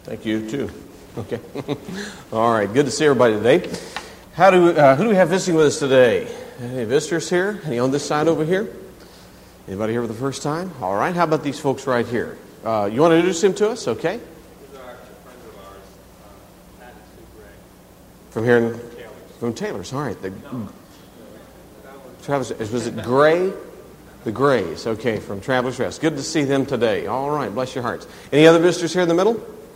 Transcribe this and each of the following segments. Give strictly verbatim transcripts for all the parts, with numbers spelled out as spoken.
Thank you, too. Okay. All right, good to see everybody today. How do uh, who do we have visiting with us today? Any visitors here? Any on this side over here? Anybody here for the first time? All right, how about these folks right here? Uh, you want to introduce him to us? Okay. These are actually friends of ours, uh, Pat and Sue Gray. From here in, From Taylor's. from Taylor's, all right. The, No. Travis, was it Gray? The Grays, okay, from Travelers Rest. Good to see them today. All right, bless your hearts. Any other visitors here in the middle?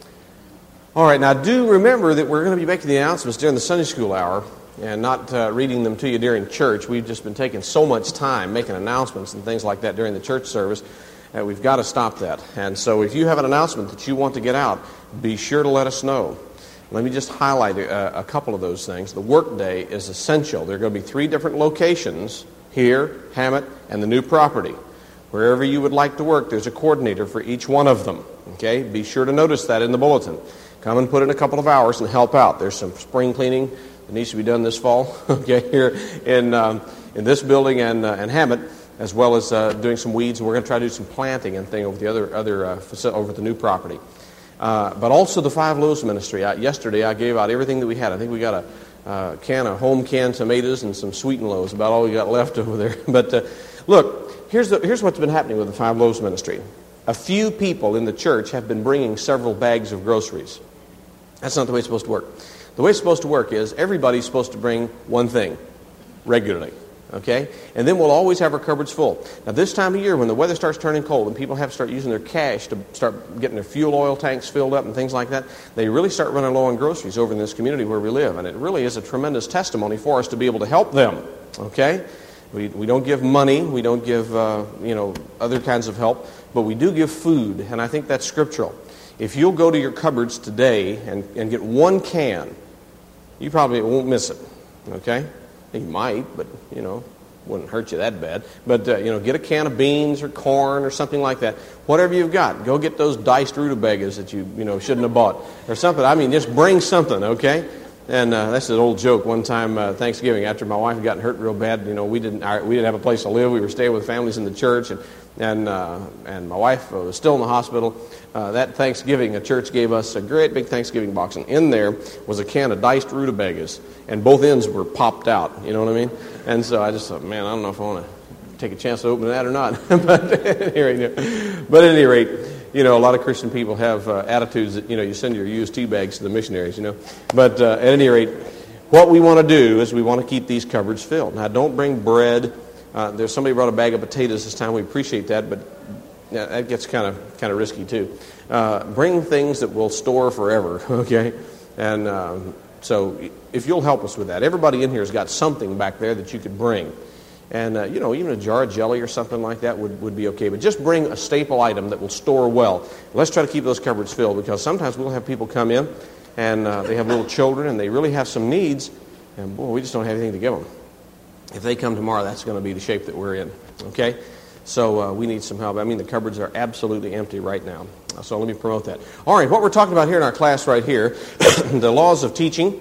All right, now do remember that we're going to be making the announcements during the Sunday school hour and not uh, reading them to you during church. We've just been taking so much time making announcements and things like that during the church service that we've got to stop that. And so if you have an announcement that you want to get out, be sure to let us know. Let me just highlight a, a couple of those things. The work day is essential. There are going to be three different locations here, Hammett, and the new property. Wherever you would like to work, there's a coordinator for each one of them. Okay, be sure to notice that in the bulletin. Come and put in a couple of hours and help out. There's some spring cleaning that needs to be done this fall, okay, here in um, in this building and uh, and Hammett, as well as uh, doing some weeds. And we're going to try to do some planting and thing over the other other uh, facility, over the new property. Uh, but also the Five Loaves Ministry. I, yesterday I gave out everything that we had. I think we got a uh, can of home canned tomatoes and some sweetened loaves. About all we got left over there. But uh, look, here's the, here's what's been happening with the Five Loaves Ministry. A few people in the church have been bringing several bags of groceries. That's not the way it's supposed to work. The way it's supposed to work is everybody's supposed to bring one thing regularly, okay? And then we'll always have our cupboards full. Now, this time of year when the weather starts turning cold and people have to start using their cash to start getting their fuel oil tanks filled up and things like that, they really start running low on groceries over in this community where we live. And it really is a tremendous testimony for us to be able to help them, okay? We we don't give money, we don't give, uh, you know, other kinds of help, but we do give food, and I think that's scriptural. If you'll go to your cupboards today and, and get one can, you probably won't miss it, okay? You might, but, you know, wouldn't hurt you that bad. But, uh, you know, get a can of beans or corn or something like that. Whatever you've got, go get those diced rutabagas that you, you know, shouldn't have bought or something. I mean, just bring something, okay? And uh, that's an old joke. One time, uh, Thanksgiving, after my wife had gotten hurt real bad, you know, we didn't our, we didn't have a place to live. We were staying with families in the church, and and uh, and my wife was still in the hospital. Uh, that Thanksgiving, a church gave us a great big Thanksgiving box, and in there was a can of diced rutabagas, and both ends were popped out. You know what I mean? And so I just thought, man, I don't know if I want to take a chance to open that or not. but, at any rate, but at any rate, you know, a lot of Christian people have uh, attitudes that, you know, you send your used tea bags to the missionaries, you know. But uh, at any rate, what we want to do is we want to keep these cupboards filled. Now, don't bring bread. Uh, there's somebody brought a bag of potatoes this time. We appreciate that, but yeah, that gets kind of kind of risky too. Uh, bring things that will store forever, okay? And um, so if you'll help us with that. Everybody in here has got something back there that you could bring. And, uh, you know, even a jar of jelly or something like that would, would be okay. But just bring a staple item that will store well. Let's try to keep those cupboards filled, because sometimes we'll have people come in and uh, they have little children and they really have some needs, and, boy, we just don't have anything to give them. If they come tomorrow, that's going to be the shape that we're in, okay? So uh, we need some help. I mean, the cupboards are absolutely empty right now. So let me promote that. All right, what we're talking about here in our class right here, the laws of teaching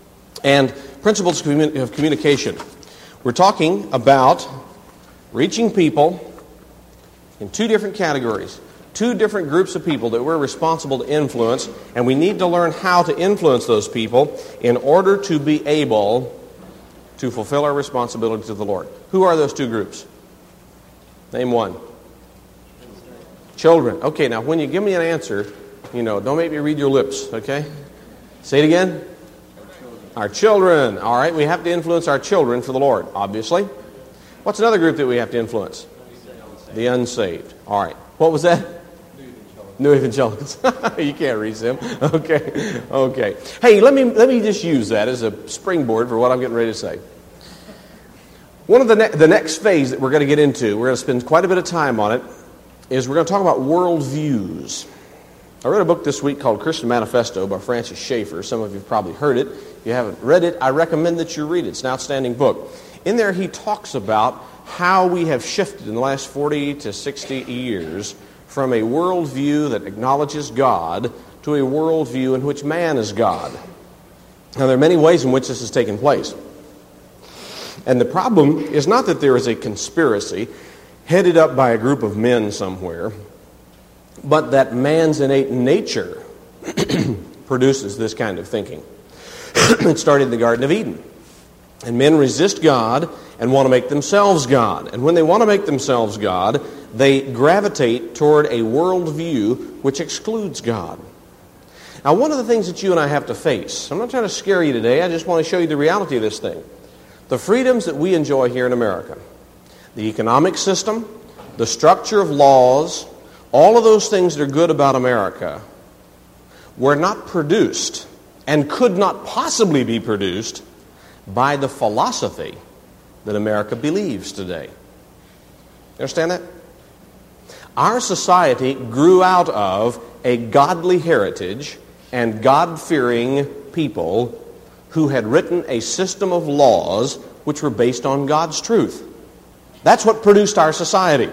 and principles of, commun- of communication. We're talking about reaching people in two different categories, two different groups of people that we're responsible to influence, and we need to learn how to influence those people in order to be able to fulfill our responsibility to the Lord. Who are those two groups? Name one. Children. Okay, now when you give me an answer, you know, don't make me read your lips, okay? Say it again. Our children. All right, we have to influence our children for the Lord, obviously. What's another group that we have to influence? The unsaved. All right. What was that? New evangelicals. You can't reach them. Okay. Okay. Hey, let me let me just use that as a springboard for what I'm getting ready to say. One of the ne- the next phase that we're going to get into, we're going to spend quite a bit of time on it, is we're going to talk about worldviews. I read a book this week called Christian Manifesto by Francis Schaeffer. Some of you have probably heard it. If you haven't read it, I recommend that you read it. It's an outstanding book. In there, he talks about how we have shifted in the last forty to sixty years from a worldview that acknowledges God to a worldview in which man is God. Now, there are many ways in which this has taken place. And the problem is not that there is a conspiracy headed up by a group of men somewhere, but that man's innate nature produces this kind of thinking. It started in the Garden of Eden. And men resist God and want to make themselves God. And when they want to make themselves God, they gravitate toward a worldview which excludes God. Now, one of the things that you and I have to face, I'm not trying to scare you today, I just want to show you the reality of this thing. The freedoms that we enjoy here in America, the economic system, the structure of laws, all of those things that are good about America were not produced and could not possibly be produced by the philosophy that America believes today. You understand that? Our society grew out of a godly heritage and God-fearing people who had written a system of laws which were based on God's truth. That's what produced our society.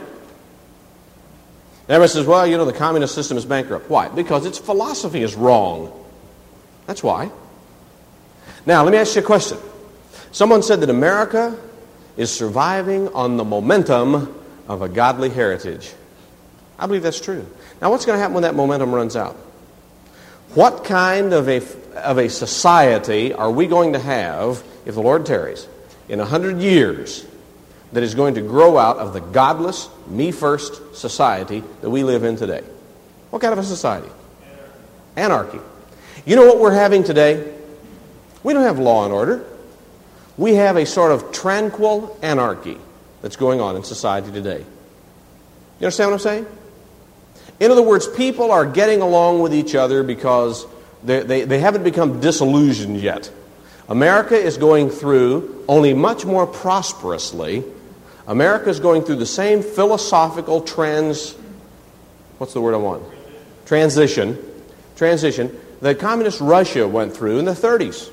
Everyone says, well, you know, the communist system is bankrupt. Why? Because its philosophy is wrong. That's why. Now, let me ask you a question. Someone said that America is surviving on the momentum of a godly heritage. I believe that's true. Now, what's going to happen when that momentum runs out? What kind of a, of a society are we going to have, if the Lord tarries, in a hundred years, that is going to grow out of the godless, me-first society that we live in today? What kind of a society? Anarchy. You know what we're having today? We don't have law and order. We have a sort of tranquil anarchy that's going on in society today. You understand what I'm saying? In other words, people are getting along with each other because they, they, they haven't become disillusioned yet. America is going through, only much more prosperously, America is going through the same philosophical trans... What's the word I want? Transition. Transition that communist Russia went through in the thirties.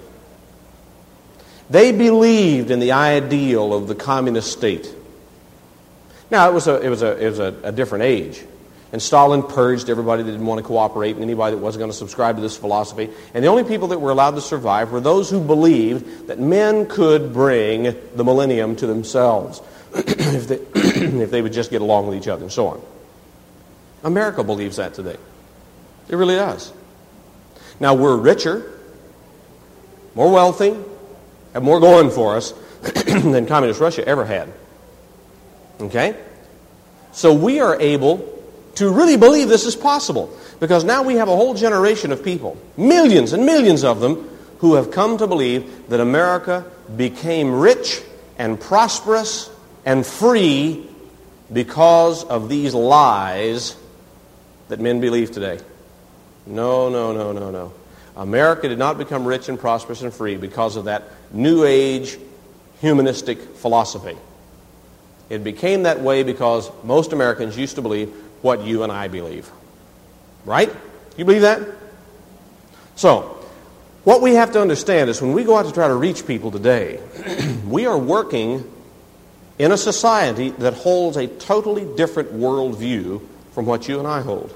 They believed in the ideal of the communist state. Now, it was a, it was a, it was a, a different age. And Stalin purged everybody that didn't want to cooperate and anybody that wasn't going to subscribe to this philosophy. And the only people that were allowed to survive were those who believed that men could bring the millennium to themselves if they, if they would just get along with each other and so on. America believes that today. It really does. Now, we're richer, more wealthy, have more going for us than communist Russia ever had. Okay? So we are able to really believe this is possible because now we have a whole generation of people, millions and millions of them, who have come to believe that America became rich and prosperous and free because of these lies that men believe today. No, no, no, no, no. America did not become rich and prosperous and free because of that New Age humanistic philosophy. It became that way because most Americans used to believe what you and I believe. Right? You believe that? So, what we have to understand is when we go out to try to reach people today, we are working in a society that holds a totally different worldview from what you and I hold.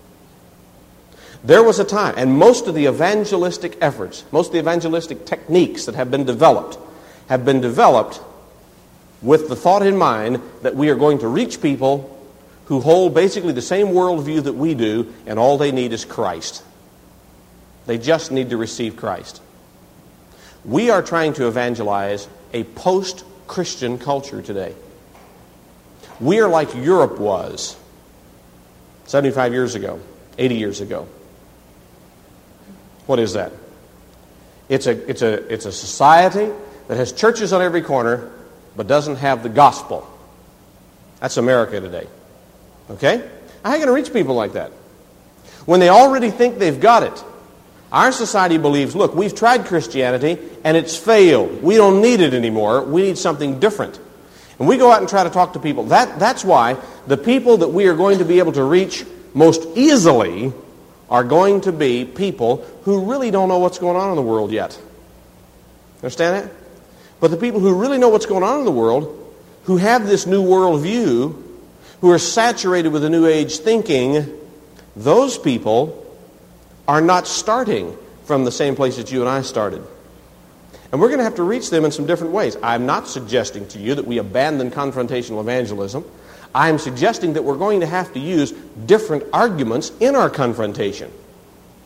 There was a time, and most of the evangelistic efforts, most of the evangelistic techniques that have been developed, have been developed with the thought in mind that we are going to reach people who hold basically the same worldview that we do, and all they need is Christ. They just need to receive Christ. We are trying to evangelize a post-Christian culture today. We are like Europe was seventy-five years ago, eighty years ago. What is that? It's a, it's a, it's a society that has churches on every corner but doesn't have the gospel. That's America today. Okay? How are you going to reach people like that? When they already think they've got it. Our society believes, look, we've tried Christianity and it's failed. We don't need it anymore. We need something different. And we go out and try to talk to people. That, that's why the people that we are going to be able to reach most easily are going to be people who really don't know what's going on in the world yet. Understand that? But the people who really know what's going on in the world, who have this new worldview, who are saturated with the New Age thinking, those people are not starting from the same place that you and I started. And we're going to have to reach them in some different ways. I'm not suggesting to you that we abandon confrontational evangelism. I'm suggesting that we're going to have to use different arguments in our confrontation.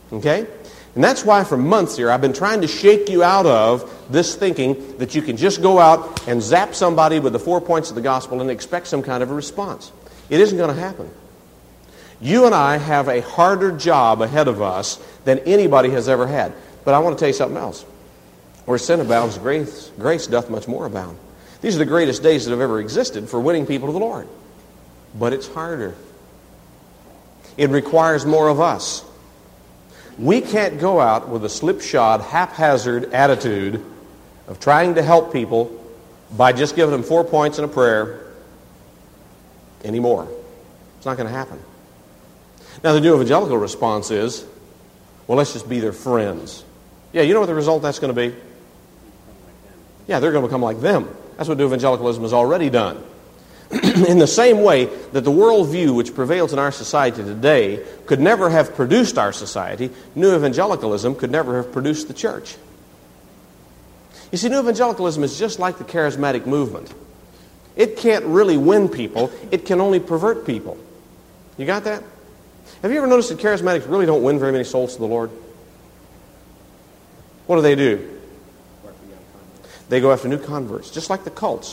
Okay? And that's why for months here I've been trying to shake you out of this thinking that you can just go out and zap somebody with the four points of the gospel and expect some kind of a response. It isn't going to happen. You and I have a harder job ahead of us than anybody has ever had. But I want to tell you something else. Where sin abounds, grace, grace doth much more abound. These are the greatest days that have ever existed for winning people to the Lord. But it's harder. It requires more of us. We can't go out with a slipshod, haphazard attitude of trying to help people by just giving them four points and a prayer anymore. It's not going to happen. Now, the new evangelical response is, well, let's just be their friends. Yeah, you know what the result that's going to be? Yeah, they're going to become like them. That's what new evangelicalism has already done. In the same way that the worldview which prevails in our society today could never have produced our society, new evangelicalism could never have produced the church. You see, new evangelicalism is just like the charismatic movement. It can't really win people. It can only pervert people. You got that? Have you ever noticed that charismatics really don't win very many souls to the Lord? What do they do? They go after new converts, just like the cults.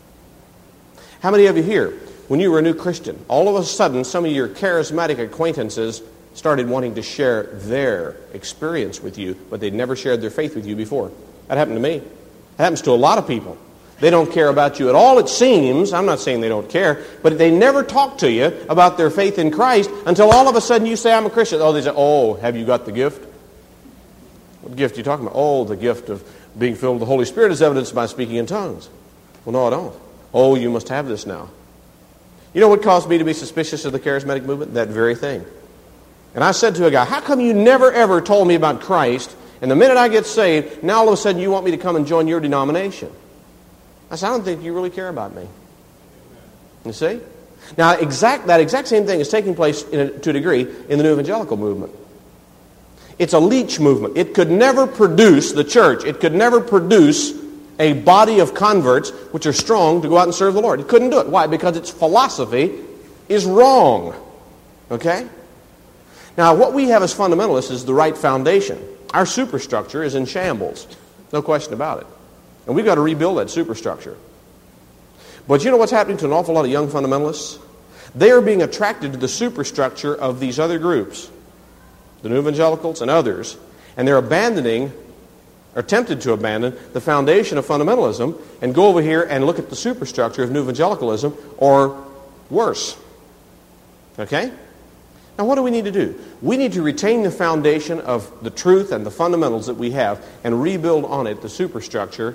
How many of you here, when you were a new Christian, all of a sudden some of your charismatic acquaintances started wanting to share their experience with you, but they'd never shared their faith with you before? That happened to me. That happens to a lot of people. They don't care about you at all, it seems. I'm not saying they don't care, but they never talk to you about their faith in Christ until all of a sudden you say, I'm a Christian. Oh, they say, oh, have you got the gift? What gift are you talking about? Oh, the gift of being filled with the Holy Spirit is evidenced by speaking in tongues. Well, no, I don't. Oh, you must have this now. You know what caused me to be suspicious of the charismatic movement? That very thing. And I said to a guy, how come you never ever told me about Christ, and the minute I get saved, now all of a sudden you want me to come and join your denomination? I said, I don't think you really care about me. You see? Now, exact, that exact same thing is taking place in a, to a degree in the new evangelical movement. It's a leech movement. It could never produce the church. It could never produce a body of converts which are strong to go out and serve the Lord. It couldn't do it. Why? Because its philosophy is wrong. Okay? Now, what we have as fundamentalists is the right foundation. Our superstructure is in shambles. No question about it. And we've got to rebuild that superstructure. But you know what's happening to an awful lot of young fundamentalists? They are being attracted to the superstructure of these other groups, the new evangelicals and others, and they're abandoning, or tempted to abandon, the foundation of fundamentalism and go over here and look at the superstructure of new evangelicalism, or worse. Okay? Now, what do we need to do? We need to retain the foundation of the truth and the fundamentals that we have and rebuild on it the superstructure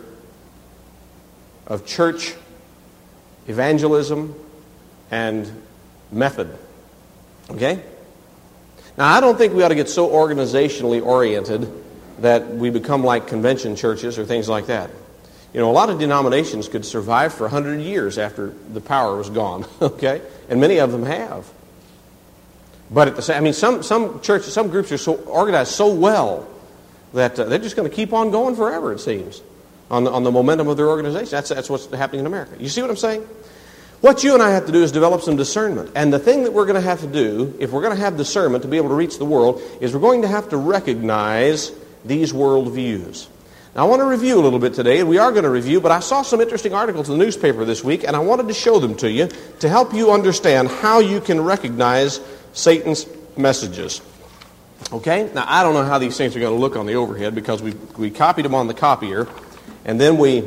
of church evangelism and method. Okay? Now, I don't think we ought to get so organizationally oriented that we become like convention churches or things like that. You know, a lot of denominations could survive for a hundred years after the power was gone, okay? And many of them have. But at the same, I mean, some some churches, some groups are so organized so well that uh, they're just going to keep on going forever, it seems, on the, on the momentum of their organization. That's that's what's happening in America. You see what I'm saying? What you and I have to do is develop some discernment. And the thing that we're going to have to do, if we're going to have discernment to be able to reach the world, is we're going to have to recognize these worldviews. Now, I want to review a little bit today, and we are going to review, but I saw some interesting articles in the newspaper this week, and I wanted to show them to you to help you understand how you can recognize Satan's messages. Okay? Now, I don't know how these things are going to look on the overhead because we we copied them on the copier, and then we...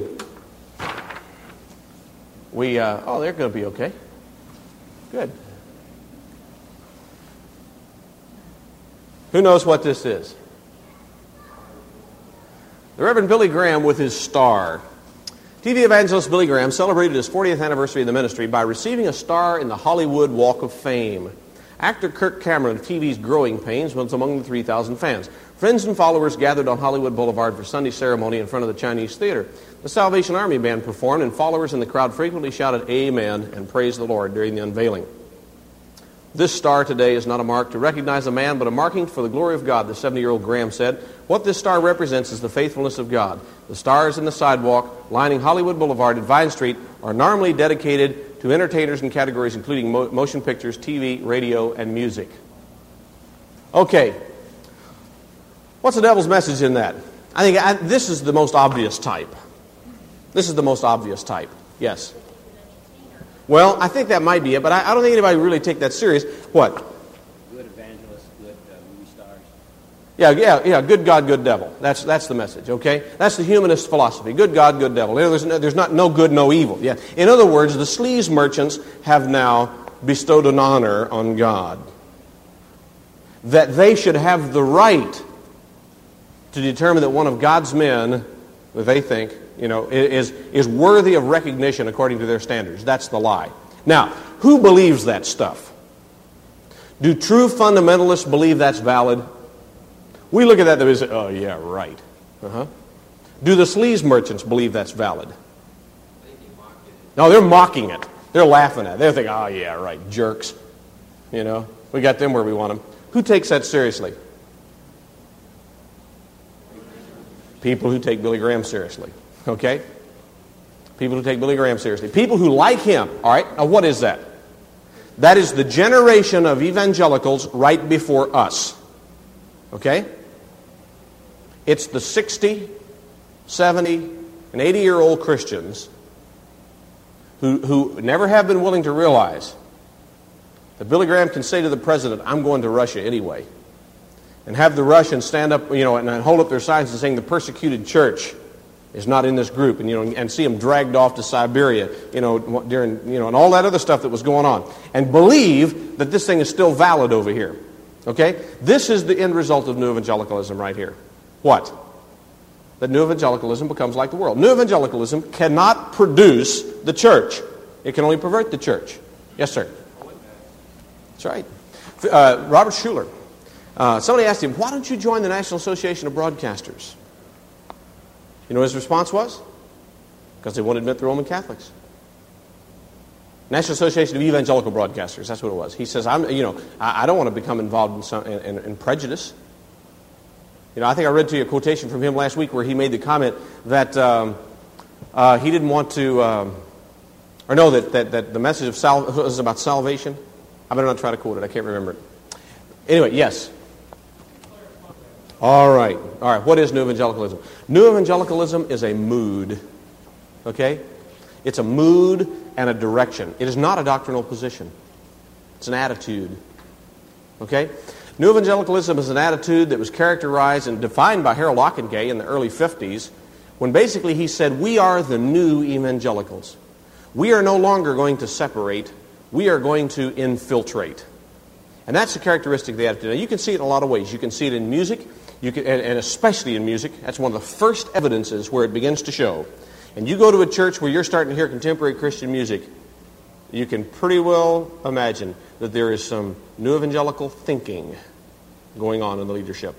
We, uh, oh, they're going to be okay. Good. Who knows what this is? The Reverend Billy Graham with his star. T V evangelist Billy Graham celebrated his fortieth anniversary of the ministry by receiving a star in the Hollywood Walk of Fame. Actor Kirk Cameron of T V's Growing Pains was among the three thousand fans. Friends and followers gathered on Hollywood Boulevard for Sunday ceremony in front of the Chinese Theater. The Salvation Army Band performed, and followers in the crowd frequently shouted Amen and praised the Lord during the unveiling. This star today is not a mark to recognize a man, but a marking for the glory of God, the seventy-year-old Graham said. What this star represents is the faithfulness of God. The stars in the sidewalk lining Hollywood Boulevard and Vine Street are normally dedicated to entertainers in categories including mo- motion pictures, T V, radio, and music. Okay, What's the devil's message in that? I think I, this is the most obvious type. This is the most obvious type. Yes. Well, I think that might be it, but I, I don't think anybody would really take that serious. What? Good evangelists, good uh, movie stars. Yeah, yeah, yeah. Good God, good devil. That's that's the message. Okay, that's the humanist philosophy. Good God, good devil. You know, there's no, there's not no good, no evil. Yeah. In other words, the sleaze merchants have now bestowed an honor on God, that they should have the right to determine that one of God's men, that they think, you know, is is worthy of recognition according to their standards. That's the lie. Now, who believes that stuff? Do true fundamentalists believe that's valid? We look at that and we say, oh, yeah, right. Uh-huh. Do the sleaze merchants believe that's valid? No, they're mocking it. They're laughing at it. They're thinking, oh, yeah, right, jerks. You know, we got them where we want them. Who takes that seriously? People who take Billy Graham seriously. Okay? People who take Billy Graham seriously. People who like him. All right? Now, what is that? That is the generation of evangelicals right before us. Okay? It's the sixty, seventy, and eighty-year-old Christians who, who never have been willing to realize that Billy Graham can say to the president, I'm going to Russia anyway. And have the Russians stand up, you know, and hold up their signs and saying the persecuted church is not in this group, and you know, and see them dragged off to Siberia, you know, during, you know, and all that other stuff that was going on, and believe that this thing is still valid over here. Okay, this is the end result of new evangelicalism right here. What? That new evangelicalism becomes like the world. New evangelicalism cannot produce the church; it can only pervert the church. Yes, sir. That's right. Uh, Robert Schuller. Uh, somebody asked him, why don't you join the National Association of Broadcasters? You know what his response was? Because they won't admit the Roman Catholics. National Association of Evangelical Broadcasters, that's what it was. He says, I'm, you know, I, I don't want to become involved in, some, in, in, in prejudice. You know, I think I read to you a quotation from him last week where he made the comment that um, uh, he didn't want to, um, or no, that, that, that the message of sal- was about salvation. I better not try to quote it. I can't remember it. Anyway, yes. All right. All right. What is new evangelicalism? New evangelicalism is a mood. Okay? It's a mood and a direction. It is not a doctrinal position. It's an attitude. Okay? New evangelicalism is an attitude that was characterized and defined by Harold Ockenga in the early fifties, when basically he said, we are the new evangelicals. We are no longer going to separate. We are going to infiltrate. And that's the characteristic of the attitude. Now, you can see it in a lot of ways. You can see it in music, you can, and, and especially in music. That's one of the first evidences where it begins to show. And you go to a church where you're starting to hear contemporary Christian music, you can pretty well imagine that there is some new evangelical thinking going on in the leadership.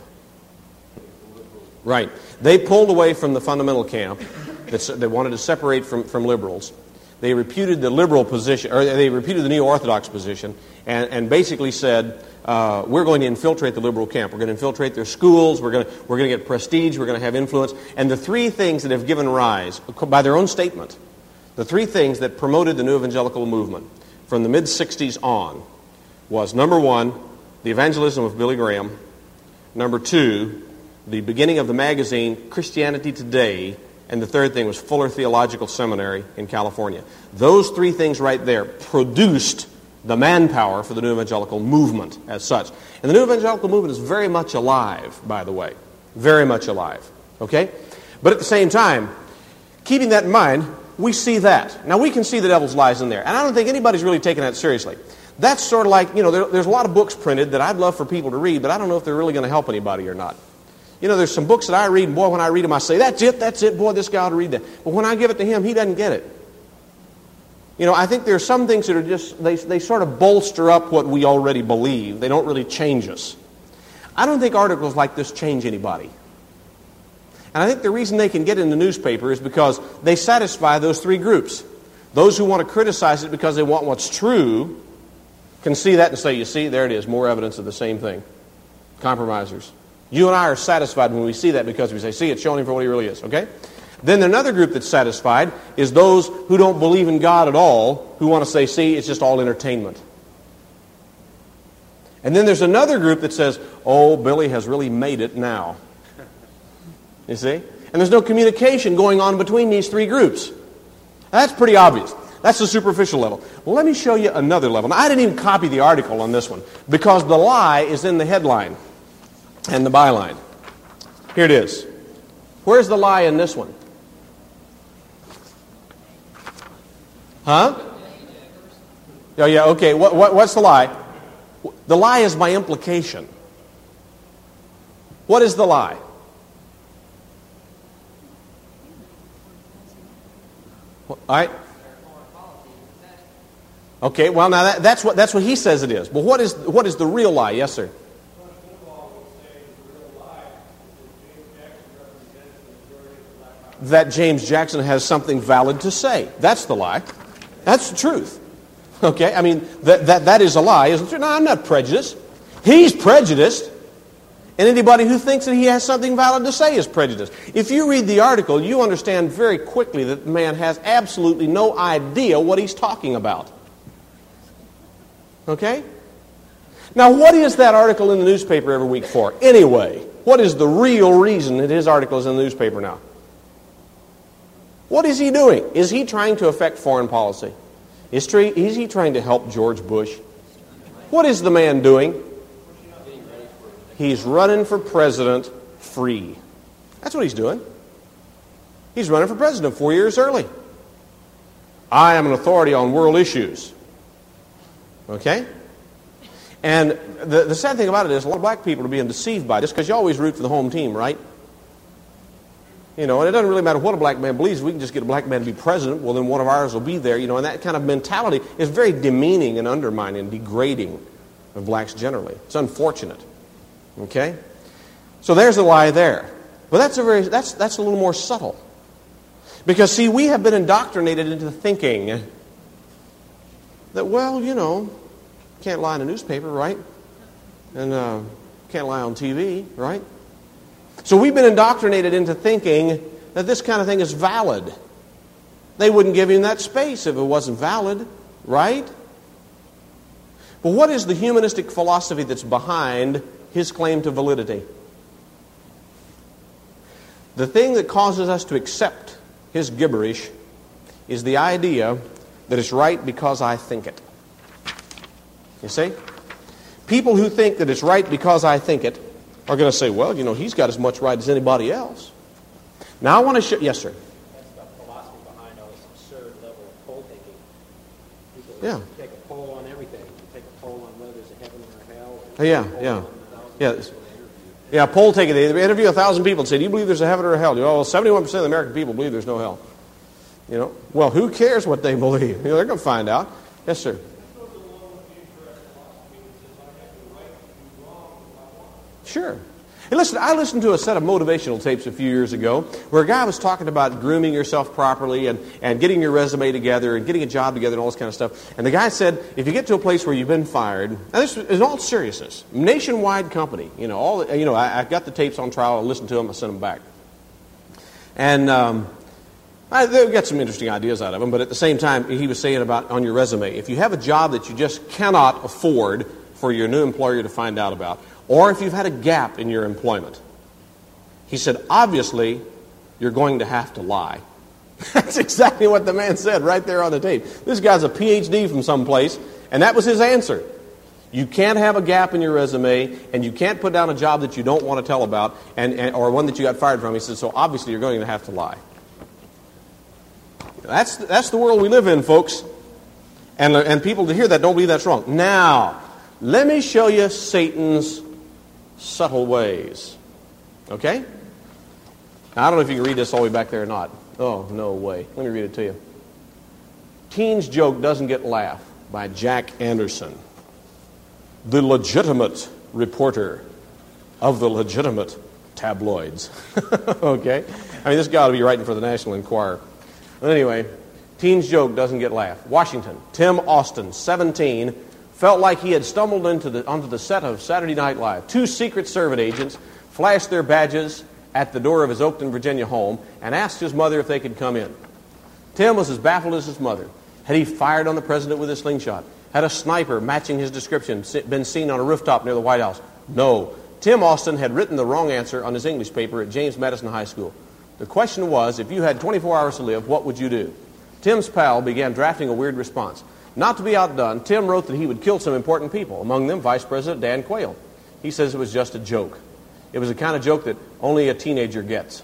Right. They pulled away from the fundamental camp that they wanted to separate from, from liberals. They reputed the liberal position, or they reputed the neo-orthodox position, and, and basically said, uh, we're going to infiltrate the liberal camp. We're going to infiltrate their schools. We're going to, we're going to get prestige. We're going to have influence. And the three things that have given rise, by their own statement, the three things that promoted the new evangelical movement from the mid-sixties on was, number one, the evangelism of Billy Graham. Number two, the beginning of the magazine Christianity Today. And the third thing was Fuller Theological Seminary in California. Those three things right there produced the manpower for the new evangelical movement as such. And the new evangelical movement is very much alive, by the way. Very much alive. Okay? But at the same time, keeping that in mind, we see that. Now, we can see the devil's lies in there. And I don't think anybody's really taking that seriously. That's sort of like, you know, there, there's a lot of books printed that I'd love for people to read, but I don't know if they're really going to help anybody or not. You know, there's some books that I read, and boy, when I read them, I say, that's it, that's it, boy, this guy ought to read that. But when I give it to him, he doesn't get it. You know, I think there are some things that are just, they, they sort of bolster up what we already believe. They don't really change us. I don't think articles like this change anybody. And I think the reason they can get in the newspaper is because they satisfy those three groups. Those who want to criticize it because they want what's true can see that and say, you see, there it is, more evidence of the same thing. Compromisers. You and I are satisfied when we see that because we say, see, it's showing him for what he really is, okay? Then another group that's satisfied is those who don't believe in God at all, who want to say, see, it's just all entertainment. And then there's another group that says, oh, Billy has really made it now. You see? And there's no communication going on between these three groups. That's pretty obvious. That's the superficial level. Well, let me show you another level. Now, I didn't even copy the article on this one because the lie is in the headline and the byline. Here it is. Where's the lie in this one? Huh? Oh, yeah, okay. What, what, what's the lie? The lie is by implication. What is the lie? All right. Okay, well, now that, that's what that's what he says it is. But what is what is the real lie? Yes, sir. That James Jackson has something valid to say. That's the lie. That's the truth. Okay, I mean, that, that, that is a lie, isn't it? No, I'm not prejudiced. He's prejudiced. And anybody who thinks that he has something valid to say is prejudiced. If you read the article, you understand very quickly that the man has absolutely no idea what he's talking about. Okay? Now, what is that article in the newspaper every week for? Anyway, what is the real reason that his article is in the newspaper now? What is he doing? Is he trying to affect foreign policy? Is, tra- is he trying to help George Bush? What is the man doing? He's running for president free. That's what he's doing. He's running for president four years early. I am an authority on world issues. Okay? And the, the sad thing about it is a lot of black people are being deceived by this because you always root for the home team, right? You know, and it doesn't really matter what a black man believes. We can just get a black man to be president. Well, then one of ours will be there. You know, and that kind of mentality is very demeaning and undermining and degrading of blacks generally. It's unfortunate. Okay? So there's a lie there. But that's a very that's that's a little more subtle. Because see, we have been indoctrinated into thinking that, well, you know, can't lie in a newspaper, right? And uh, can't lie on T V, right? So we've been indoctrinated into thinking that this kind of thing is valid. They wouldn't give him that space if it wasn't valid, right? But what is the humanistic philosophy that's behind his claim to validity? The thing that causes us to accept his gibberish is the idea that it's right because I think it. You see? People who think that it's right because I think it are going to say, well, you know, he's got as much right as anybody else. Now I want to show... Yes, sir. That's the philosophy behind all this absurd level of poll taking. People Yeah. take a poll on everything. You take a poll on whether there's a heaven or a hell. Oh, yeah, yeah. Yeah. Yeah, poll taking. They interview a thousand people and say, do you believe there's a heaven or a hell? You know, well, seventy-one percent of the American people believe there's no hell. You know, well, who cares what they believe? You know, they're going to find out. Yes, sir. Sure. Hey, listen, I listened to a set of motivational tapes a few years ago where a guy was talking about grooming yourself properly and, and getting your resume together and getting a job together and all this kind of stuff. And the guy said, if you get to a place where you've been fired, now this is in all seriousness, nationwide company, you know, all the, you know, I, I got the tapes on trial, I listened to them, I sent them back. And um, I they got some interesting ideas out of them, but at the same time, he was saying about on your resume, if you have a job that you just cannot afford for your new employer to find out about, or if you've had a gap in your employment, he said, obviously, you're going to have to lie. That's exactly what the man said right there on the tape. This guy's a P H D from someplace, and that was his answer. You can't have a gap in your resume, and you can't put down a job that you don't want to tell about, and, and or one that you got fired from. He said, so obviously you're going to have to lie. That's, that's the world we live in, folks. And, and people to hear that don't believe that's wrong. Now, let me show you Satan's subtle ways. Okay? Now, I don't know if you can read this all the way back there or not. Oh, no way. Let me read it to you. Teen's Joke Doesn't Get Laughed by Jack Anderson, the legitimate reporter of the legitimate tabloids. Okay? I mean, this guy ought to be writing for the National Enquirer. But anyway, Teen's Joke Doesn't Get Laughed. Washington, Tim Austin, seventeen, felt like he had stumbled into the, onto the set of Saturday Night Live. Two Secret Service agents flashed their badges at the door of his Oakton, Virginia home and asked his mother if they could come in. Tim was as baffled as his mother. Had he fired on the president with a slingshot? Had a sniper matching his description been seen on a rooftop near the White House? No. Tim Austin had written the wrong answer on his English paper at James Madison High School. The question was, if you had twenty-four hours to live, what would you do? Tim's pal began drafting a weird response. Not to be outdone, Tim wrote that he would kill some important people, among them Vice President Dan Quayle. He says it was just a joke. It was the kind of joke that only a teenager gets.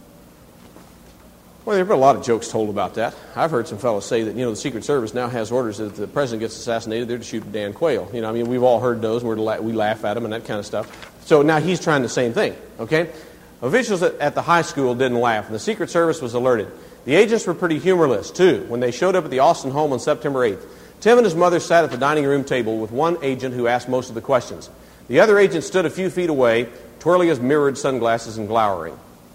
Well, there have been a lot of jokes told about that. I've heard some fellows say that, you know, the Secret Service now has orders that if the president gets assassinated, they're to shoot Dan Quayle. You know, I mean, we've all heard those, and we're to la- we laugh at them and that kind of stuff. So now he's trying the same thing, okay? Officials at, at the high school didn't laugh, and the Secret Service was alerted. The agents were pretty humorless, too, when they showed up at the Austin home on September eighth. Tim and his mother sat at the dining room table with one agent who asked most of the questions. The other agent stood a few feet away, twirling his mirrored sunglasses and glowering.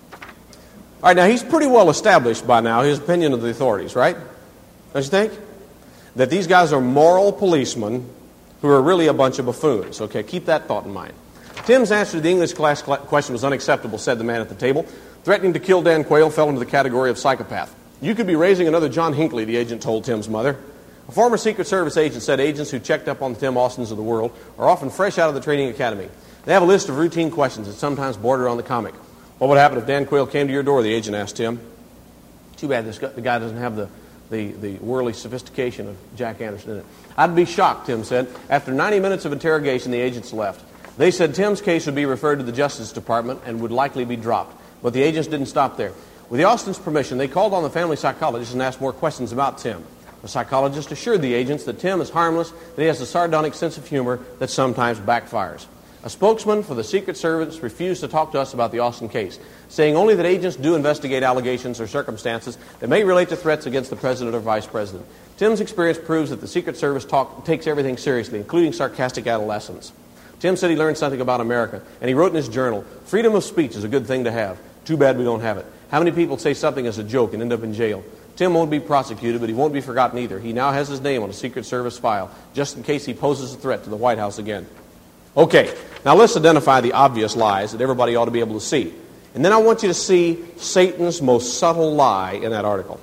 All right, now he's pretty well established by now, his opinion of the authorities, right? Don't you think? That these guys are moral policemen who are really a bunch of buffoons. Okay, keep that thought in mind. Tim's answer to the English class question was unacceptable, said the man at the table. Threatening to kill Dan Quayle fell into the category of psychopath. You could be raising another John Hinckley, the agent told Tim's mother. A former Secret Service agent said agents who checked up on the Tim Austins of the world are often fresh out of the training academy. They have a list of routine questions that sometimes border on the comic. What would happen if Dan Quayle came to your door, the agent asked Tim. Too bad this guy, the guy doesn't have the, the, the whirly sophistication of Jack Anderson in it. I'd be shocked, Tim said. After ninety minutes of interrogation, the agents left. They said Tim's case would be referred to the Justice Department and would likely be dropped. But the agents didn't stop there. With the Austins' permission, they called on the family psychologist and asked more questions about Tim. The psychologist assured the agents that Tim is harmless, that he has a sardonic sense of humor that sometimes backfires. A spokesman for the Secret Service refused to talk to us about the Austin case, saying only that agents do investigate allegations or circumstances that may relate to threats against the president or vice president. Tim's experience proves that the Secret Service talk, takes everything seriously, including sarcastic adolescents. Tim said he learned something about America, and he wrote in his journal, freedom of speech is a good thing to have. Too bad we don't have it. How many people say something as a joke and end up in jail? Tim won't be prosecuted, but he won't be forgotten either. He now has his name on a Secret Service file, just in case he poses a threat to the White House again. Okay, now let's identify the obvious lies that everybody ought to be able to see. And then I want you to see Satan's most subtle lie in that article.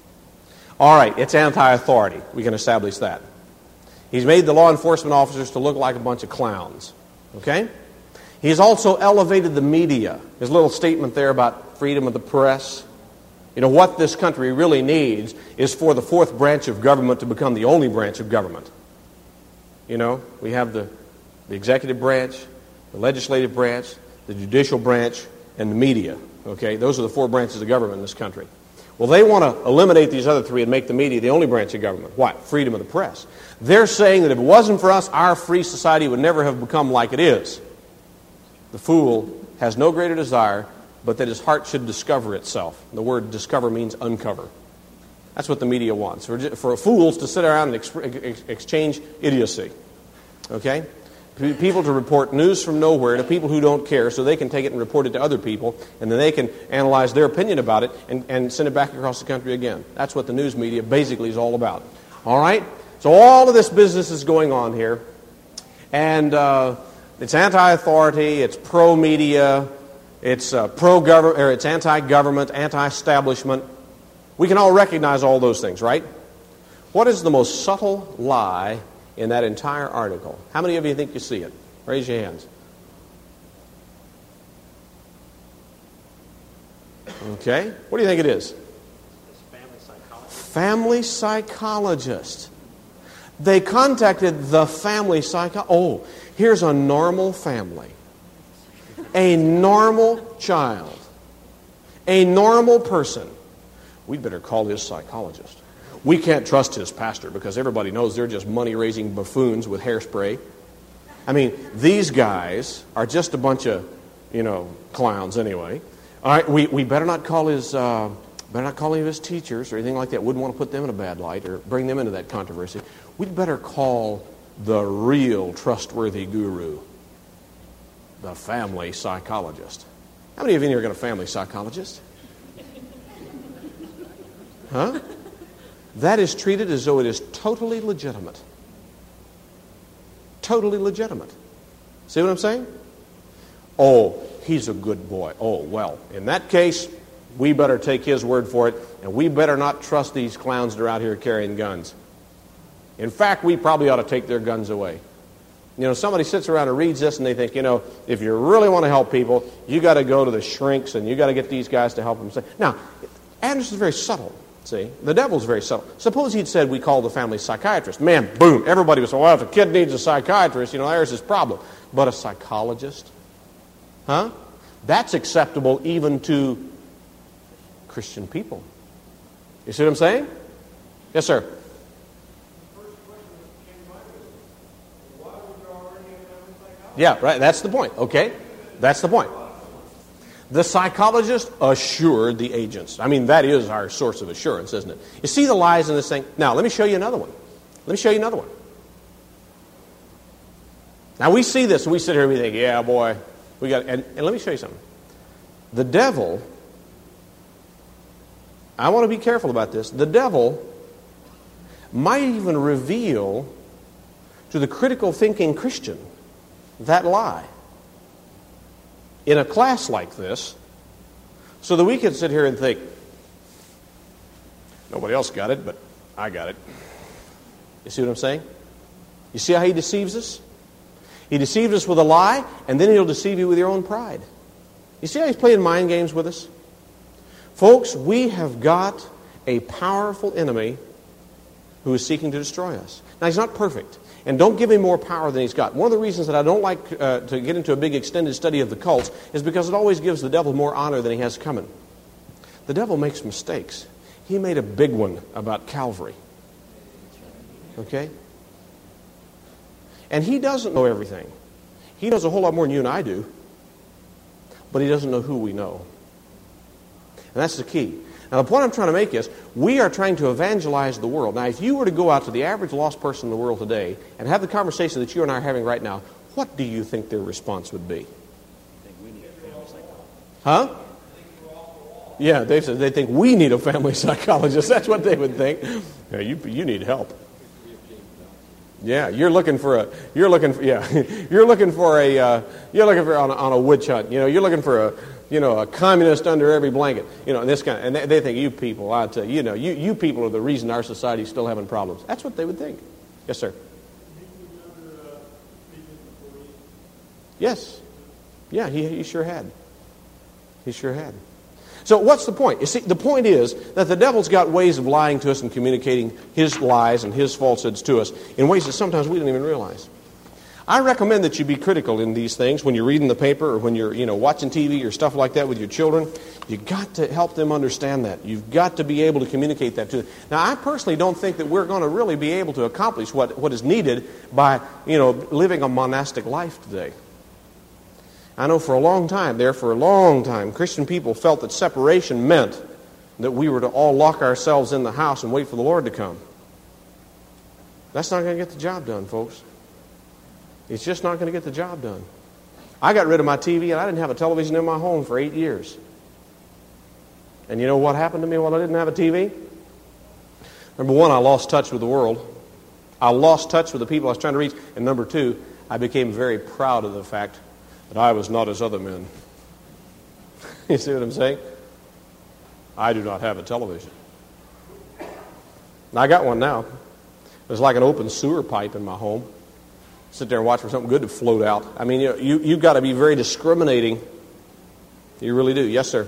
All right, it's anti-authority. We can establish that. He's made the law enforcement officers to look like a bunch of clowns. Okay? He's also elevated the media. His little statement there about freedom of the press. You know, what this country really needs is for the fourth branch of government to become the only branch of government. You know, we have the, the executive branch, the legislative branch, the judicial branch, and the media. Okay? Those are the four branches of government in this country. Well, they want to eliminate these other three and make the media the only branch of government. What? Freedom of the press. They're saying that if it wasn't for us, our free society would never have become like it is. The fool has no greater desire but that his heart should discover itself. The word discover means uncover. That's what the media wants, for, for fools to sit around and ex- ex- exchange idiocy. Okay? People to report news from nowhere to people who don't care so they can take it and report it to other people, and then they can analyze their opinion about it and, and send it back across the country again. That's what the news media basically is all about. All right? So all of this business is going on here, and uh, it's anti-authority, it's pro-media, it's uh, pro-government, or it's anti-government, anti-establishment. We can all recognize all those things, right? What is the most subtle lie in that entire article? How many of you think you see it? Raise your hands. Okay. What do you think it is? Family psychologist. Family psychologist. They contacted the family psychologist. Oh, here's a normal family. A normal child. A normal person. We'd better call his psychologist. We can't trust his pastor because everybody knows they're just money-raising buffoons with hairspray. I mean, these guys are just a bunch of, you know, clowns anyway. All right, we, we better not call his uh, better not call any of his teachers or anything like that. Wouldn't want to put them in a bad light or bring them into that controversy. We'd better call the real trustworthy guru, the family psychologist. How many of you here are going to family psychologist? Huh? That is treated as though it is totally legitimate. Totally legitimate. See what I'm saying? Oh, he's a good boy. Oh, well, in that case, we better take his word for it, and we better not trust these clowns that are out here carrying guns. In fact, we probably ought to take their guns away. You know, somebody sits around and reads this and they think, you know, if you really want to help people, you got to go to the shrinks and you got to get these guys to help them. Now, Anderson's very subtle, see? The devil's very subtle. Suppose he'd said we call the family psychiatrist. Man, boom, everybody was saying, well, if a kid needs a psychiatrist, you know, there's his problem. But a psychologist? Huh? That's acceptable even to Christian people. You see what I'm saying? Yes, sir. Yeah, right. That's the point. Okay. That's the point. The psychologist assured the agents. I mean, that is our source of assurance, isn't it? You see the lies in this thing? Now, let me show you another one. Let me show you another one. Now, we see this and we sit here and we think, yeah, boy, we got, and, and let me show you something. The devil, I want to be careful about this. The devil might even reveal to the critical thinking Christian that lie in a class like this so that we can sit here and think, nobody else got it, but I got it. You see what I'm saying? You see how he deceives us? He deceives us with a lie, and then he'll deceive you with your own pride. You see how he's playing mind games with us? Folks, we have got a powerful enemy who is seeking to destroy us. Now, he's not perfect. And don't give him more power than he's got. One of the reasons that I don't like uh, to get into a big extended study of the cults is because it always gives the devil more honor than he has coming. The devil makes mistakes. He made a big one about Calvary. Okay? And he doesn't know everything. He knows a whole lot more than you and I do. But he doesn't know who we know. And that's the key. Now, the point I'm trying to make is, we are trying to evangelize the world. Now, if you were to go out to the average lost person in the world today and have the conversation that you and I are having right now, what do you think their response would be? Huh? Yeah, they said they think we need a family psychologist. That's what they would think. Yeah, you you need help. Yeah, you're looking for a you're looking for yeah you're looking for a uh, you're looking for on a, on a witch hunt. You know, you're looking for a you know a communist under every blanket. You know, and this kind of, and they, they think you people. I tell you, you know, you you people are the reason our society's still having problems. That's what they would think. Yes, sir. Yes. Yeah, he he sure had. He sure had. So what's the point? You see, the point is that the devil's got ways of lying to us and communicating his lies and his falsehoods to us in ways that sometimes we don't even realize. I recommend that you be critical in these things when you're reading the paper or when you're, you know, watching T V or stuff like that with your children. You've got to help them understand that. You've got to be able to communicate that to them. Now, I personally don't think that we're going to really be able to accomplish what, what is needed by, you know, living a monastic life today. I know for a long time, there for a long time, Christian people felt that separation meant that we were to all lock ourselves in the house and wait for the Lord to come. That's not going to get the job done, folks. It's just not going to get the job done. I got rid of my T V and I didn't have a television in my home for eight years. And you know what happened to me while I didn't have a T V? Number one, I lost touch with the world. I lost touch with the people I was trying to reach. And number two, I became very proud of the fact that I was not as other men. You see what I'm saying? I do not have a television. I got one now. There's like an open sewer pipe in my home. Sit there and watch for something good to float out. I mean, you, you, you've got to be very discriminating. You really do. Yes, sir.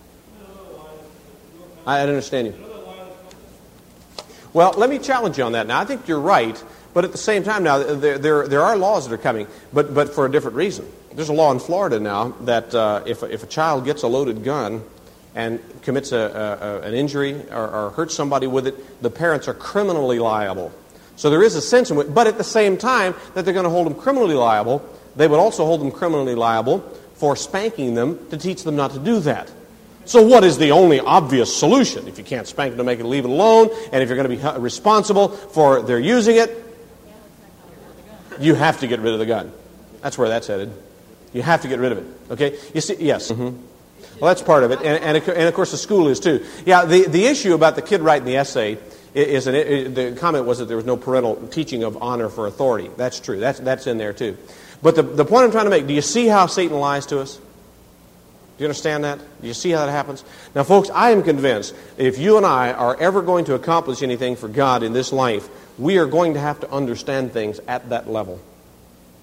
I didn't understand you. Well, let me challenge you on that. Now, I think you're right, but at the same time now, there, there, there are laws that are coming, but, but for a different reason. There's a law in Florida now that uh, if, if a child gets a loaded gun and commits a, a, an injury or, or hurts somebody with it, the parents are criminally liable. So there is a sense in which, but at the same time that they're going to hold them criminally liable, they would also hold them criminally liable for spanking them to teach them not to do that. So what is the only obvious solution? If you can't spank them, to make it, leave it alone, and if you're going to be responsible for their using it, you have to get rid of the gun. That's where that's headed. You have to get rid of it. Okay? You see, yes. Mm-hmm. Well, that's part of it, and, and and of course the school is too. Yeah, the the issue about the kid writing the essay is, an, it, the comment was that there was no parental teaching of honor for authority. That's true. That's that's in there too. But the the point I'm trying to make: do you see how Satan lies to us? Do you understand that? Do you see how that happens? Now, folks, I am convinced if you and I are ever going to accomplish anything for God in this life, we are going to have to understand things at that level.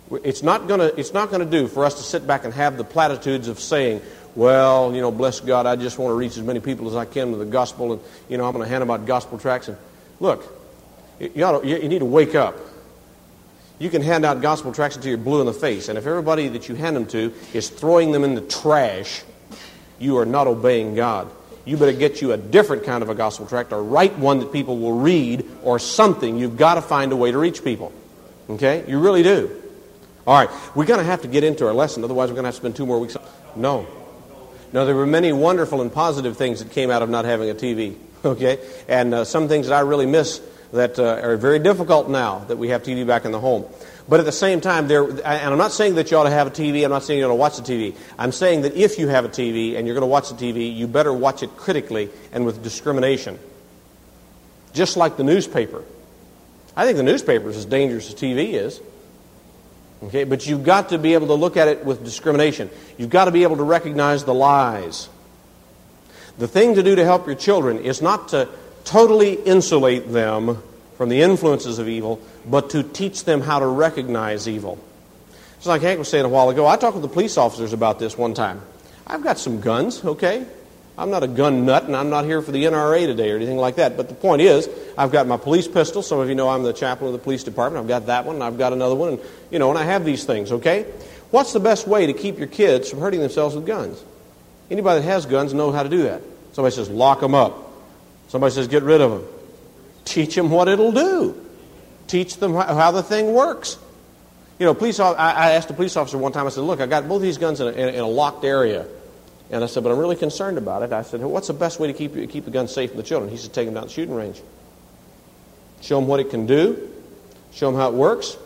It's not going to it's not going to do for us to sit back and have the platitudes of saying, well, you know, bless God, I just want to reach as many people as I can with the gospel, and, you know, I'm going to hand them out gospel tracts. And look, you, ought to, you need to wake up. You can hand out gospel tracts until you're blue in the face, and if everybody that you hand them to is throwing them in the trash, you are not obeying God. You better get you a different kind of a gospel tract, or write one that people will read, or something. You've got to find a way to reach people. Okay? You really do. All right, we're going to have to get into our lesson, otherwise we're going to have to spend two more weeks. No. No, there were many wonderful and positive things that came out of not having a T V. Okay? And uh, some things that I really miss that uh, are very difficult now that we have T V back in the home. But at the same time, there, and I'm not saying that you ought to have a T V, I'm not saying you ought to watch the T V. I'm saying that if you have a T V and you're going to watch the T V, you better watch it critically and with discrimination. Just like the newspaper. I think the newspaper is as dangerous as T V is. Okay, but you've got to be able to look at it with discrimination. You've got to be able to recognize the lies. The thing to do to help your children is not to totally insulate them from the influences of evil, but to teach them how to recognize evil. Just like Hank was saying a while ago, I talked with the police officers about this one time. I've got some guns, okay? I'm not a gun nut, and I'm not here for the N R A today or anything like that. But the point is, I've got my police pistol. Some of you know I'm the chaplain of the police department. I've got that one, and I've got another one, and, you know, and I have these things, okay? What's the best way to keep your kids from hurting themselves with guns? Anybody that has guns knows how to do that. Somebody says, lock them up. Somebody says, get rid of them. Teach them what it'll do. Teach them how the thing works. You know, police. I asked a police officer one time, I said, look, I got both these guns in a, in a locked area. And I said, but I'm really concerned about it. I said, what's the best way to keep keep the gun safe from the children? He said, take them down to the shooting range. Show them what it can do. Show them how it works.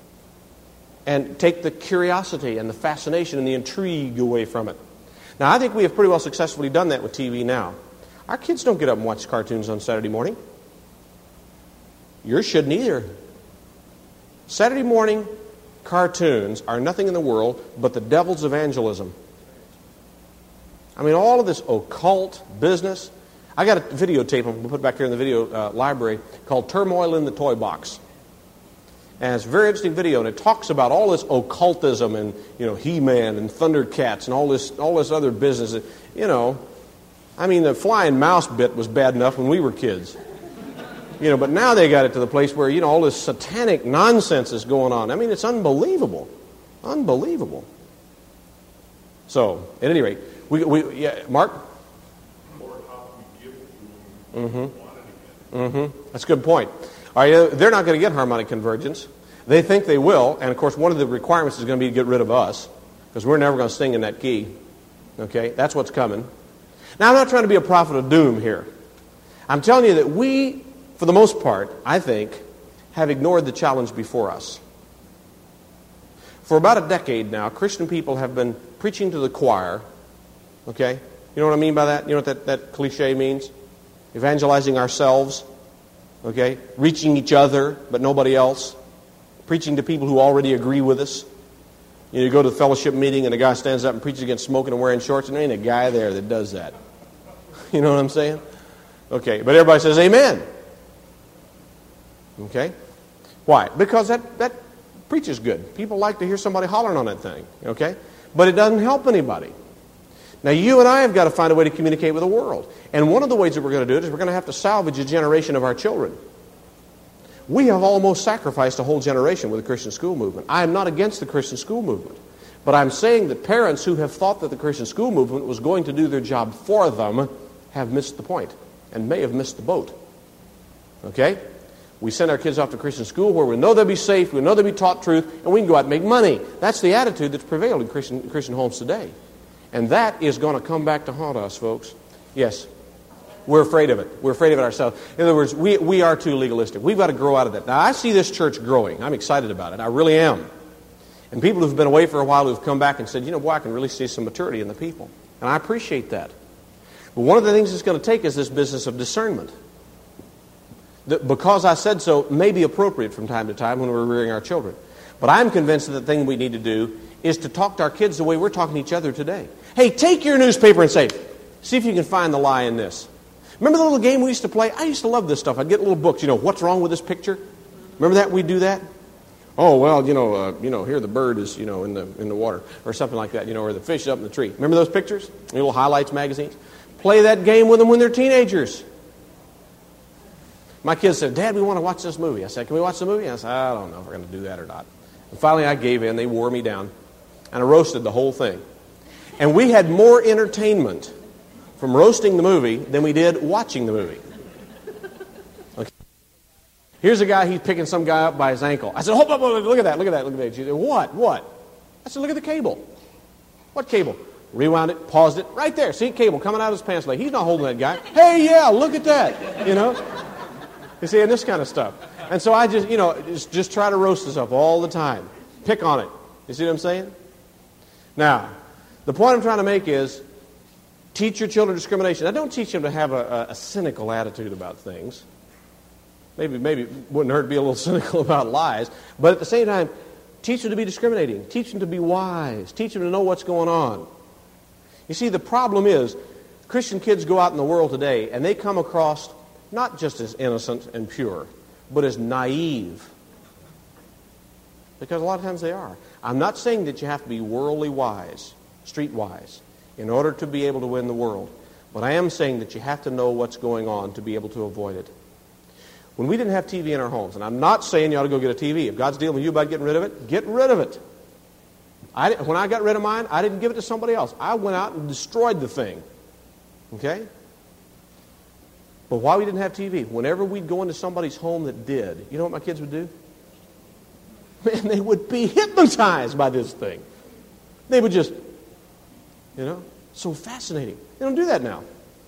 And take the curiosity and the fascination and the intrigue away from it. Now, I think we have pretty well successfully done that with T V now. Our kids don't get up and watch cartoons on Saturday morning. Yours shouldn't either. Saturday morning cartoons are nothing in the world but the devil's evangelism. I mean, all of this occult business. I got a videotape we'll put back here in the video uh, library called Turmoil in the Toy Box. And it's a very interesting video, and it talks about all this occultism and, you know, He-Man and Thundercats and all this all this other business. That, you know, I mean, the flying mouse bit was bad enough when we were kids. You know, but now they got it to the place where, you know, all this satanic nonsense is going on. I mean, it's unbelievable. Unbelievable. So, at any rate, we, we yeah, Mark? Mm-hmm. Mm-hmm. That's a good point. All right, they're not going to get harmonic convergence. They think they will, and of course one of the requirements is going to be to get rid of us, because we're never going to sing in that key. Okay, that's what's coming. Now, I'm not trying to be a prophet of doom here. I'm telling you that we, for the most part, I think, have ignored the challenge before us. For about a decade now, Christian people have been preaching to the choir. Okay? You know what I mean by that? You know what that, that cliche means? Evangelizing ourselves. Okay? Reaching each other, but nobody else. Preaching to people who already agree with us. You know, you go to the fellowship meeting and a guy stands up and preaches against smoking and wearing shorts, and there ain't a guy there that does that. You know what I'm saying? Okay, but everybody says amen. Okay? Why? Because that, that preaches good. People like to hear somebody hollering on that thing. Okay? But it doesn't help anybody. Now, you and I have got to find a way to communicate with the world. And one of the ways that we're going to do it is we're going to have to salvage a generation of our children. We have almost sacrificed a whole generation with the Christian school movement. I am not against the Christian school movement. But I'm saying that parents who have thought that the Christian school movement was going to do their job for them have missed the point and may have missed the boat. Okay? We send our kids off to Christian school where we know they'll be safe, we know they'll be taught truth, and we can go out and make money. That's the attitude that's prevailed in Christian, Christian homes today. And that is going to come back to haunt us, folks. Yes. We're afraid of it. We're afraid of it ourselves. In other words, we, we are too legalistic. We've got to grow out of that. Now, I see this church growing. I'm excited about it. I really am. And people who've been away for a while who've come back and said, you know, boy, I can really see some maturity in the people. And I appreciate that. But one of the things it's going to take is this business of discernment. The, because I said so may be appropriate from time to time when we're rearing our children. But I'm convinced that the thing we need to do is to talk to our kids the way we're talking to each other today. Hey, take your newspaper and say, see if you can find the lie in this. Remember the little game we used to play? I used to love this stuff. I'd get little books, you know, what's wrong with this picture? Remember that? We'd do that. Oh, well, you know, uh, you know, here the bird is, you know, in the in the water, or something like that, you know, or the fish is up in the tree. Remember those pictures? Little highlights magazines? Play that game with them when they're teenagers. My kids said, Dad, we want to watch this movie. I said, can we watch the movie? I said, I don't know if we're going to do that or not. And finally I gave in. They wore me down. And I roasted the whole thing. And we had more entertainment from roasting the movie than we did watching the movie. Okay. Here's a guy, he's picking some guy up by his ankle. I said, hold up, look at that, look at that, look at that. She said, what, what? I said, look at the cable. What cable? Rewound it, paused it, right there. See, cable coming out of his pants leg. He's not holding that guy. Hey, yeah, look at that, you know. You see, and this kind of stuff. And so I just, you know, just, just try to roast this up all the time. Pick on it. You see what I'm saying? Now, the point I'm trying to make is teach your children discrimination. Now, don't teach them to have a, a, a cynical attitude about things. Maybe, maybe it wouldn't hurt to be a little cynical about lies. But at the same time, teach them to be discriminating. Teach them to be wise. Teach them to know what's going on. You see, the problem is Christian kids go out in the world today and they come across not just as innocent and pure, but as naive. Because a lot of times they are. I'm not saying that you have to be worldly wise, street wise, in order to be able to win the world. But I am saying that you have to know what's going on to be able to avoid it. When we didn't have T V in our homes, and I'm not saying you ought to go get a T V. If God's dealing with you about getting rid of it, get rid of it. I, when I got rid of mine, I didn't give it to somebody else. I went out and destroyed the thing. Okay? But why we didn't have T V? Whenever we'd go into somebody's home that did, you know what my kids would do? Man, they would be hypnotized by this thing. They would just, you know, so fascinating. They don't do that now.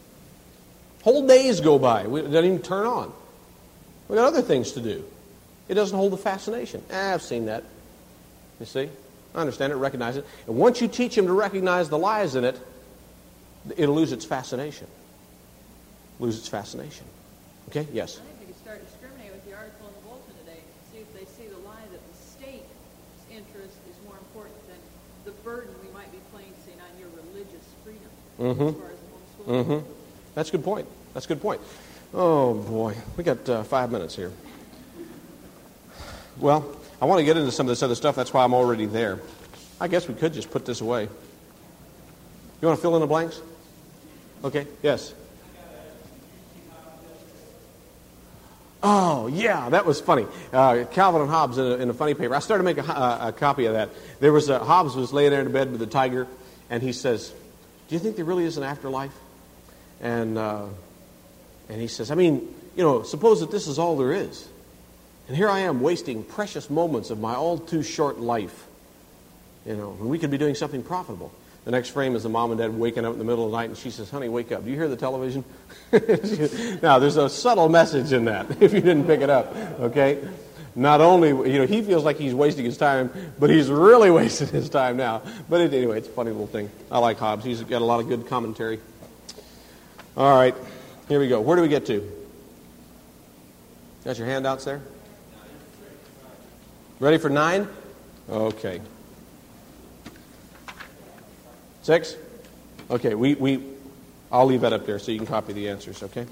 Whole days go by. It doesn't even turn on. We've got other things to do. It doesn't hold the fascination. Ah, I've seen that. You see? I understand it, recognize it. And once you teach them to recognize the lies in it, it'll lose its fascination. Lose its fascination. Okay? Yes? I think we could start discriminating with the article in the bulletin today. See if they see the lie that the state's interest is more important than the burden we might be placing on your religious freedom mm-hmm. as far as homeschooling. Mm-hmm. That's a good point. That's a good point. Oh, boy. We got uh, five minutes here. Well, I want to get into some of this other stuff. That's why I'm already there. I guess we could just put this away. You want to fill in the blanks? Okay. Yes. Oh, yeah, that was funny. Uh, Calvin and Hobbes in a, in a funny paper. I started to make a, a, a copy of that. There was a, Hobbes was laying there in bed with a tiger, and he says, do you think there really is an afterlife? And uh, and he says, I mean, you know, suppose that this is all there is. And here I am wasting precious moments of my all too short life. You know, when we could be doing something profitable. The next frame is the mom and dad waking up in the middle of the night, and she says, honey, wake up. Do you hear the television? Now, there's a subtle message in that, if you didn't pick it up, okay? Not only, you know, he feels like he's wasting his time, but he's really wasting his time now. But it, anyway, it's a funny little thing. I like Hobbes. He's got a lot of good commentary. All right, here we go. Where do we get to? Got your handouts there? Ready for nine? Okay. Six? Okay, we, we, I'll leave that up there so you can copy the answers, okay?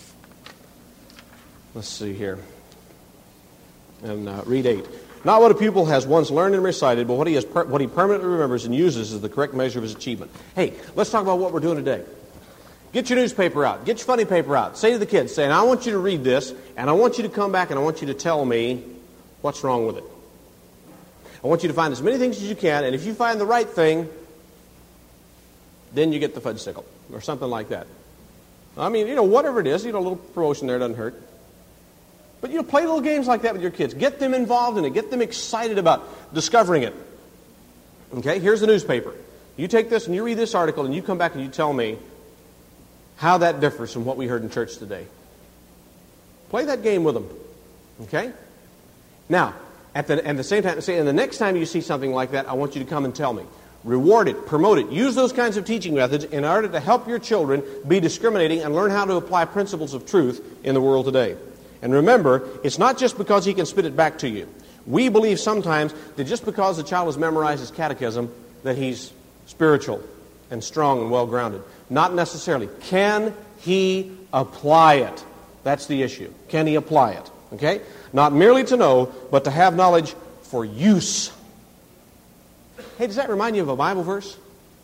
Let's see here. And uh, read eight. Not what a pupil has once learned and recited, but what he has per- what he permanently remembers and uses as the correct measure of his achievement. Hey, let's talk about what we're doing today. Get your newspaper out. Get your funny paper out. Say to the kids, say, I want you to read this, and I want you to come back and I want you to tell me what's wrong with it. I want you to find as many things as you can, and if you find the right thing, then you get the fudge sickle, or something like that. I mean, you know, whatever it is, you know, a little promotion there doesn't hurt. But, you know, play little games like that with your kids. Get them involved in it. Get them excited about discovering it. Okay, here's the newspaper. You take this and you read this article and you come back and you tell me how that differs from what we heard in church today. Play that game with them. Okay? Now, at the, at the same time, say, and the next time you see something like that, I want you to come and tell me. Reward it, promote it. Use those kinds of teaching methods in order to help your children be discriminating and learn how to apply principles of truth in the world today. And remember, it's not just because he can spit it back to you. We believe sometimes that just because the child has memorized his catechism, that he's spiritual and strong and well-grounded. Not necessarily. Can he apply it? That's the issue. Can he apply it? Okay? Not merely to know, but to have knowledge for use. Hey, does that remind you of a Bible verse?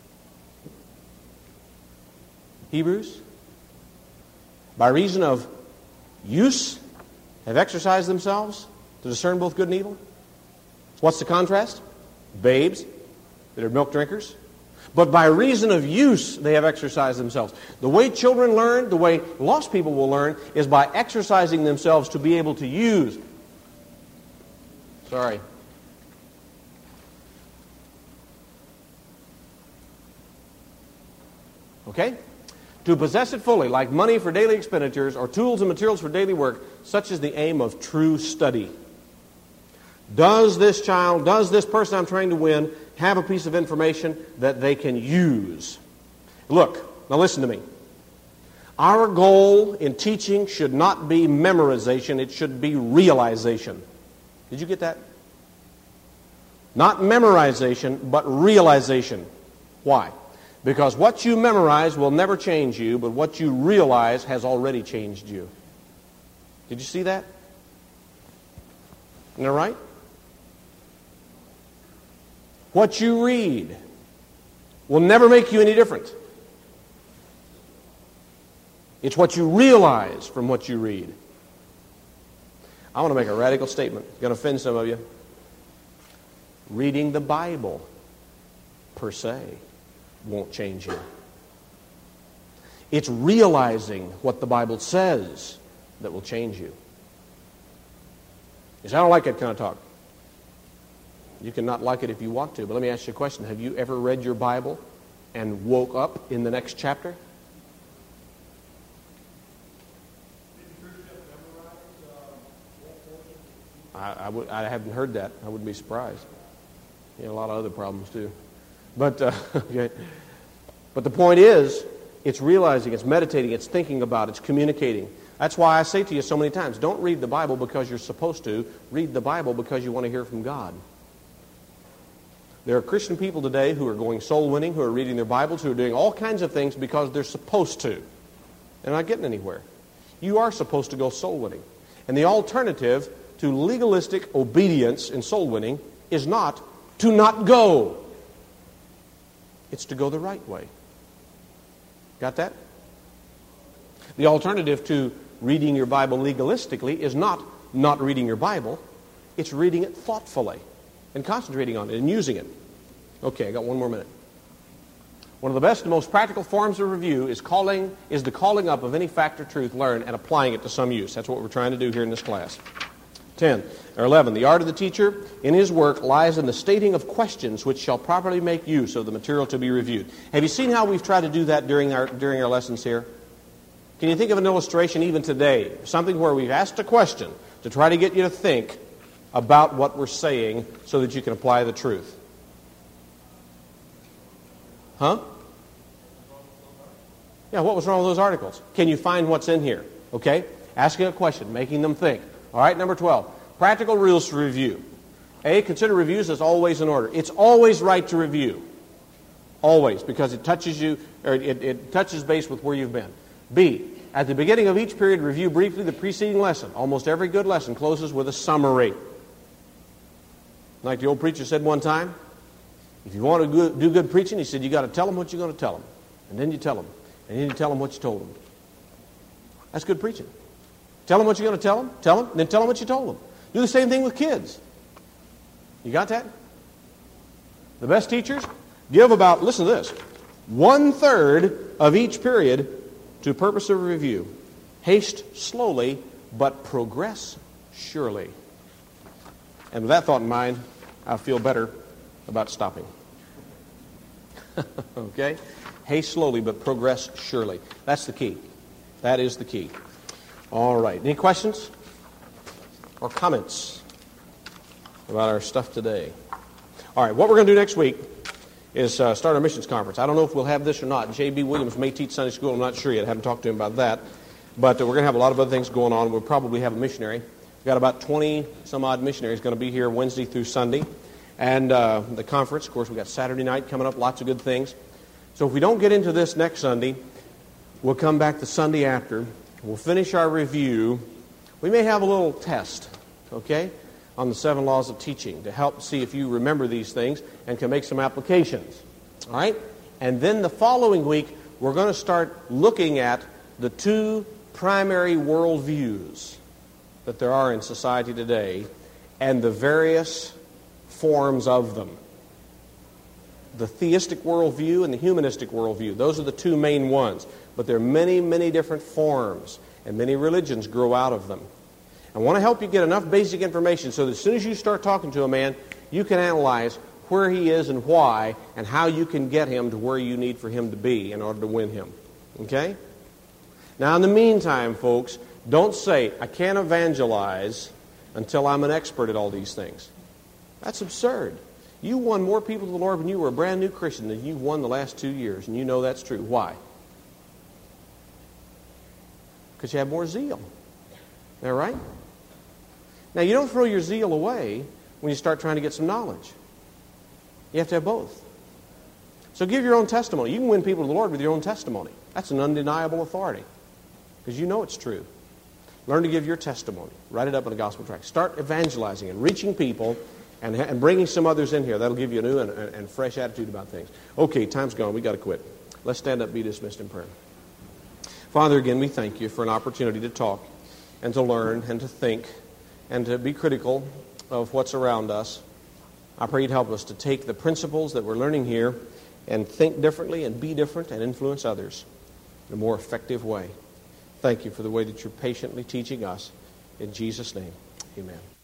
Hebrews? By reason of use, have exercised themselves to discern both good and evil. What's the contrast? Babes that are milk drinkers. But by reason of use, they have exercised themselves. The way children learn, the way lost people will learn, is by exercising themselves to be able to use. Sorry. Okay? To possess it fully, like money for daily expenditures or tools and materials for daily work, such is the aim of true study. Does this child, does this person I'm trying to win have a piece of information that they can use? Look, now listen to me. Our goal in teaching should not be memorization, it should be realization. Did you get that? Not memorization, but realization. Why? Because what you memorize will never change you, but what you realize has already changed you. Did you see that? Isn't that right? What you read will never make you any different. It's what you realize from what you read. I want to make a radical statement. It's going to offend some of you. Reading the Bible, per se, won't change you. It's realizing what the Bible says that will change you. You say, I don't like that kind of talk. You can not like it if you want to, but let me ask you a question. Have you ever read your Bible and woke up in the next chapter? I, I, would, I haven't heard that. I wouldn't be surprised. You know, a lot of other problems too. But, uh, okay. But the point is, it's realizing, it's meditating, it's thinking about, it's communicating. That's why I say to you so many times, don't read the Bible because you're supposed to. Read the Bible because you want to hear from God. There are Christian people today who are going soul winning, who are reading their Bibles, who are doing all kinds of things because they're supposed to. They're not getting anywhere. You are supposed to go soul winning. And the alternative to legalistic obedience in soul winning is not to not go. It's to go the right way. Got that? The alternative to reading your Bible legalistically is not not reading your Bible. It's reading it thoughtfully and concentrating on it and using it. Okay, I got one more minute. One of the best and most practical forms of review is calling is the calling up of any fact or truth learned and applying it to some use. That's what we're trying to do here in this class. ten or eleven. The art of the teacher in his work lies in the stating of questions which shall properly make use of the material to be reviewed. Have you seen how we've tried to do that during our during our lessons here? Can you think of an illustration even today? Something where we've asked a question to try to get you to think about what we're saying so that you can apply the truth. Huh? Yeah, what was wrong with those articles? Can you find what's in here? Okay? Asking a question, making them think. All right, number twelve. Practical rules to review. A, consider reviews as always in order. It's always right to review. Always, because it touches you, or it, it touches base with where you've been. B, at the beginning of each period, review briefly the preceding lesson. Almost every good lesson closes with a summary. Like the old preacher said one time, if you want to do good preaching, he said, you got to tell them what you're going to tell them. And then you tell them. And then you tell them what you told them. That's good preaching. Tell them what you're going to tell them, tell them, and then tell them what you told them. Do the same thing with kids. You got that? The best teachers give about, listen to this, one-third of each period to purpose of review. Haste slowly, but progress surely. And with that thought in mind, I feel better about stopping. Okay? Haste slowly, but progress surely. That's the key. That is the key. All right. Any questions or comments about our stuff today? All right. What we're going to do next week is uh, start our missions conference. I don't know if we'll have this or not. J B. Williams may teach Sunday school. I'm not sure yet. I haven't talked to him about that. But uh, we're going to have a lot of other things going on. We'll probably have a missionary. We've got about twenty some odd missionaries going to be here Wednesday through Sunday. And uh, the conference, of course, we've got Saturday night coming up. Lots of good things. So if we don't get into this next Sunday, we'll come back the Sunday after. We'll finish our review. We may have a little test, okay? on the seven laws of teaching to help see if you remember these things and can make some applications. All right? And then the following week, we're going to start looking at the two primary worldviews that there are in society today and the various forms of them. The theistic worldview and the humanistic worldview. Those are the two main ones. But there are many, many different forms, and many religions grow out of them. I want to help you get enough basic information so that as soon as you start talking to a man, you can analyze where he is and why, and how you can get him to where you need for him to be in order to win him. Okay? Now, in the meantime, folks, don't say, I can't evangelize until I'm an expert at all these things. That's absurd. You won more people to the Lord when you were a brand new Christian than you've won the last two years, and you know that's true. Why? Because you have more zeal. Is that right? Now, you don't throw your zeal away when you start trying to get some knowledge. You have to have both. So give your own testimony. You can win people to the Lord with your own testimony. That's an undeniable authority because you know it's true. Learn to give your testimony. Write it up on a gospel tract. Start evangelizing and reaching people and, and bringing some others in here. That'll give you a new and, and fresh attitude about things. Okay, time's gone. We've got to quit. Let's stand up and be dismissed in prayer. Father, again, we thank you for an opportunity to talk and to learn and to think and to be critical of what's around us. I pray you'd help us to take the principles that we're learning here and think differently and be different and influence others in a more effective way. Thank you for the way that you're patiently teaching us. In Jesus' name, amen.